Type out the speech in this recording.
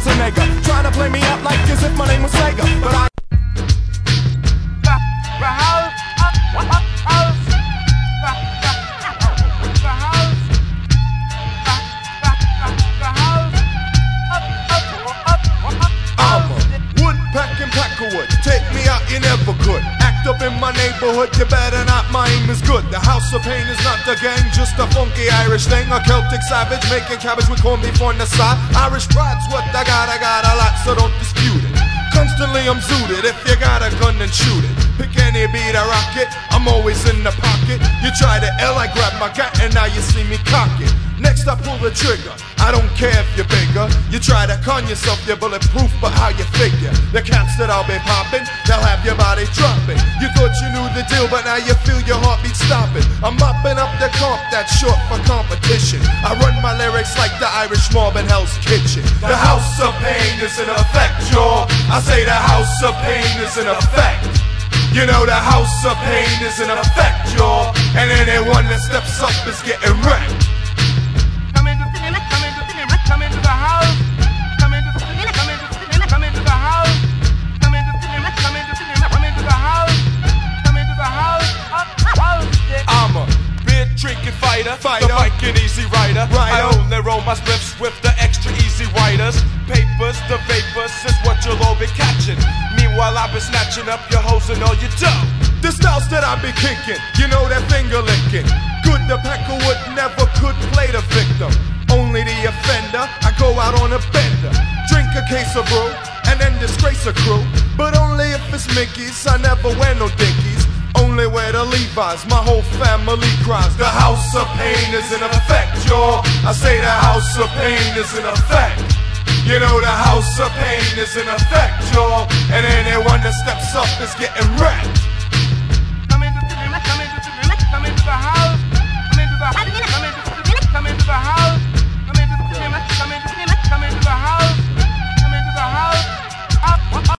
Schwarzenegger, trying to play me out like as if my name was Sega, but I take me out, you never could. Act up in my neighborhood, you better not. My aim is good. The House of Pain is not the gang, just a funky Irish thing. A Celtic savage making cabbage with corned beef on the side. Irish pride's what I got a lot, so don't dispute it. Constantly I'm zooted, if you got a gun then shoot it. Pick any beat I rock it, I'm always in the pocket. You try to L, I grab my gat and now you see me cock it. Next I pull the trigger, I don't care if you're bigger. You try to con yourself, you're bulletproof, but how you figure? The cats that I'll be popping, they'll have your body dropping. You thought you knew the deal, but now you feel your heartbeat stopping. I'm mopping up the comp that's short for competition. I run my lyrics like the Irish mob in Hell's Kitchen. The House of Pain is in effect, y'all. I say the House of Pain is in effect. You know the House of Pain is in effect, y'all. And anyone that steps up is getting wrecked. Come into the house. Come into the house. Come into the house. Come into the house. Come into the house. I'm a beer drinking fighter, the biking easy rider. I only roll my spliffs with the extra easy riders. Papers, the vapors is what you'll all be catching. Meanwhile I've been snatching up your hoes and all your dough. The styles that I be kicking, you know that finger licking. Good, the packer would never could play the victim. Only the offender, I go out on a bender. Drink a case of brew, and then disgrace a crew. But only if it's Mickey's, I never wear no Dickies. Only wear the Levi's, my whole family cries. The House of Pain is in effect, y'all. I say the House of Pain is in effect. You know the House of Pain is in effect, y'all. And anyone that steps up is getting wrecked.